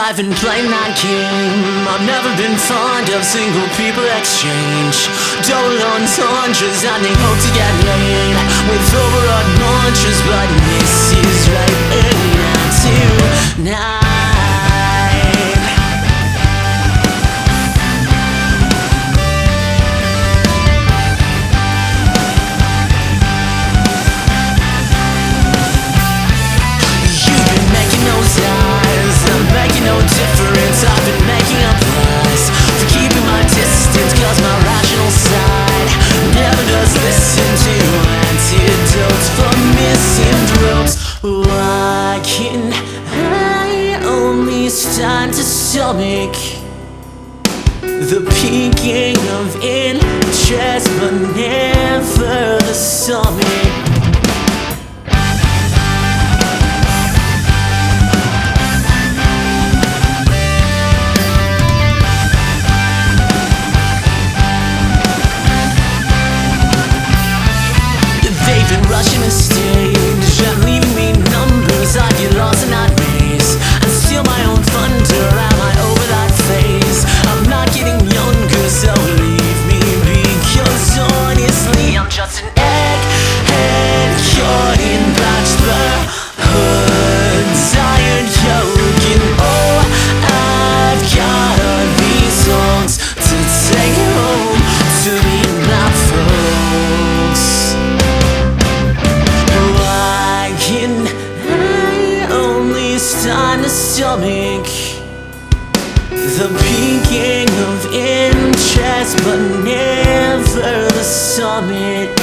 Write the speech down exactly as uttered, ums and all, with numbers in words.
I've been playing that game. I've never been fond of single people exchange. Double entendres and they hope to get laid with overawed mantras, but this is right here tonight. I've been making up lies for keeping my distance, cause my rational side never does listen to antidotes for misanthropes. Why can I only stand to stomach the peaking of interest, but never the summit? Rushing the stage and leaving me numbers. I get lost in that maze and steal my own thunder. Am I over that phase? I'm not getting younger, so leave me, because honestly I'm just an egghead caught in bachelorhood, tired, joking. Oh, I've got all these songs to take home to me my folks. Time to stomach the peaking of interest, but never the summit.